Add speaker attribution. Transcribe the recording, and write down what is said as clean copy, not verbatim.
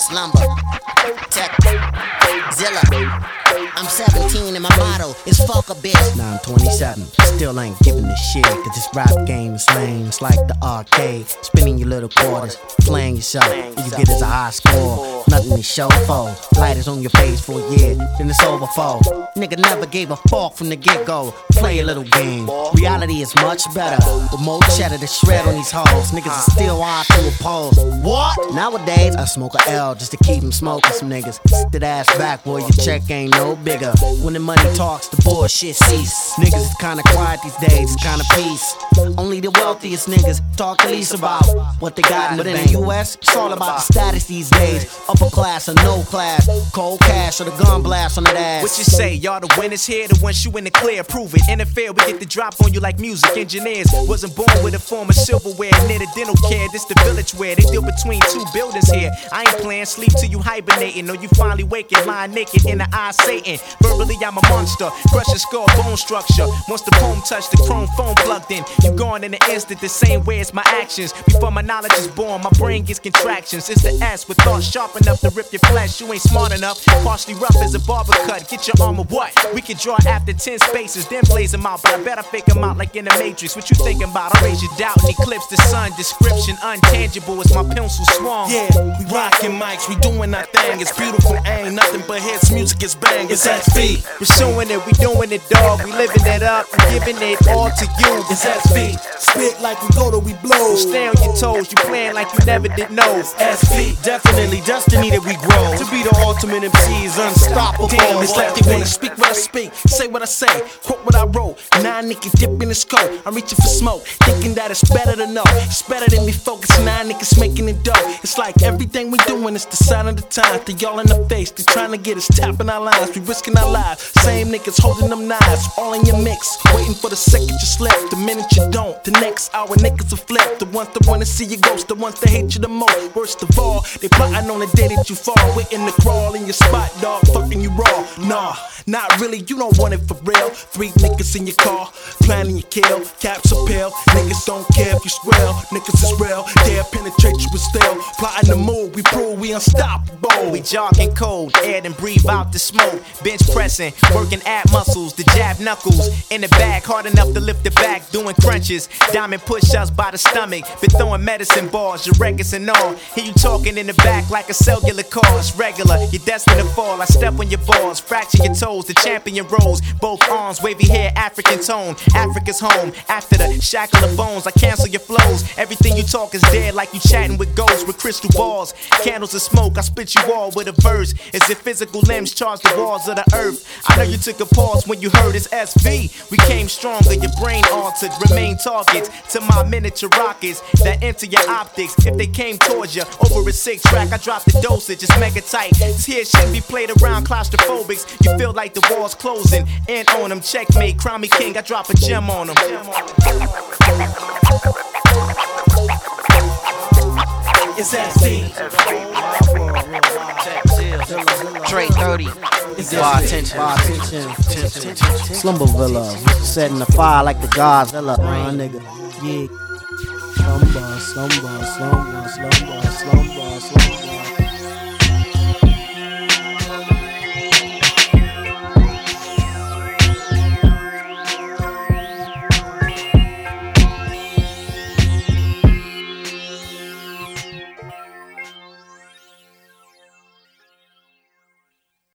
Speaker 1: Slumber, Tech, Zilla. I'm 17 and my motto is fuck a bitch.
Speaker 2: Now I'm 27, still ain't giving a shit. Cause this rap game is lame, it's like the arcade. Spinning your little quarters, playing yourself. All you get is a high score, nothing to show for. Lighters on your face for a year, then it's over for. Nigga never gave a fuck from the get-go. Play a little game, reality is much better. With more cheddar to shred on these hoes. Niggas are still on through a pole. What? Nowadays, I smoke a L just to keep them smoking some niggas. Sit that ass back, boy, your check ain't no bigger. When the money talks, the bullshit cease. Niggas is kinda quiet these days, it's kinda peace. Only the wealthiest niggas talk the least about what they got in the bank. But in the US, it's all about the status these days. Upper class or no class, cold cash or the gun blast on that ass.
Speaker 3: What you say, y'all the winners here, the ones you in the clear, prove it. In the fair, we get the drop on you like music engineers. Wasn't born with a form of silverware, near the dental care. This the village where they deal between two buildings here. I ain't playing, sleep till you hibernating, or you finally waking, lying naked in the eye Satan. Verbally, I'm a monster, crush your skull, bone structure. Once the poem touch the chrome phone plugged in, you gone in an instant, the same way as my actions. Before my knowledge is born, my brain gets contractions. It's the S with thoughts sharp enough to rip your flesh. You ain't smart enough, partially rough as a barber cut. Get your armor, what? We can draw after 10 spaces, then blaze them out. But I bet I fake them out like in the Matrix. What you thinking about? I raise your doubt and eclipse the sun. Description untangible as my pencil swung.
Speaker 4: Yeah, we rockin' mics, we doing our thing. It's beautiful, ain't nothing but hits. Music is bang. It's SV.
Speaker 3: Pursuing it, we doing it, dog. We living it up, giving it all to you.
Speaker 4: It's SV. Spit like we go to we blow.
Speaker 3: Stay on your toes, you playing like you never did know.
Speaker 4: SV. Definitely destiny that we grow. To be the ultimate MC is unstoppable. Damn, it's like they wanna speak what I speak, say what I say, quote what I wrote. Now nigga dip in his coat, I'm reaching for smoke, thinking that it's better to know. It's better than me focusing, now niggas making it dope. It's like everything we doing is the sign of the times. They all in the face, they trying to get us tapping our lines. We risking our lives, same niggas holding them knives, all in your mix, waiting for the second you slip. The minute you don't, the next hour niggas will flip. The ones that wanna see you ghost, the ones that hate you the most. Worst of all, they plotting on the day that you fall, waiting to crawl in your spot, dog, fucking you raw. Nah, not really, you don't want it for real. 3 niggas in your car, planning your kill. Caps a pill, niggas don't care if you squeal. Niggas is real, they'll penetrate you with still. Plotting the move, we prove we unstoppable.
Speaker 3: We jogging cold, air and breathe out the smoke. Bench pressing, working ab muscles, the jab knuckles. In the bag, hard enough to lift the back, doing crunches. Diamond push-ups by the stomach, been throwing medicine balls, your records and all. Hear you talking in the back like a cellular call. It's regular, you're destined to fall. I step on your balls, fracture your toes, the champion rolls. Both arms, wavy hair, African tone. Africa's home, after the shackle of bones, I cancel your flows. Everything you talk is dead like you chatting with ghosts with crystal balls. Candles of smoke, I spit you all with a verse. As if physical limbs charge the walls of the earth. I know you took a pause when you heard it's SV. We came stronger, your brain altered, remain targets to my miniature rockets that enter your optics. If they came towards you over a 6-track, I drop the dosage, it's mega tight. This here shouldn't be played around claustrophobics. You feel like the walls closing in on them. Checkmate, crown me king, I drop a gem on them.
Speaker 4: It's SV.
Speaker 1: Dre 30.
Speaker 2: Bar attention. Slumber Villa, setting the fire like the Godzilla. Nigga, yeah. Slumber.